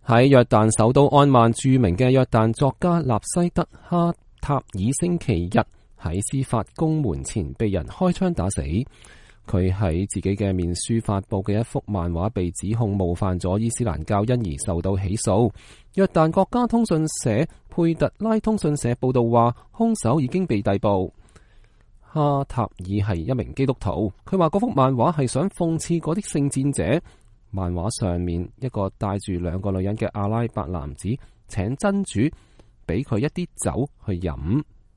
喺約旦首都安曼著名嘅約旦作家納西德哈塔爾星期日喺司法宮門前被人開槍打死。佢喺自己嘅面書發佈嘅一幅漫畫被指控冒犯咗伊斯蘭教，因而受到起訴。約旦國家通訊社佩特拉通訊社報道話，兇手已經被逮捕。哈塔爾係一名基督徒，佢話嗰幅漫畫係想諷刺嗰啲聖戰者。漫畫上面一個帶住兩個女人嘅阿拉伯男子請真主俾佢一啲酒去飲。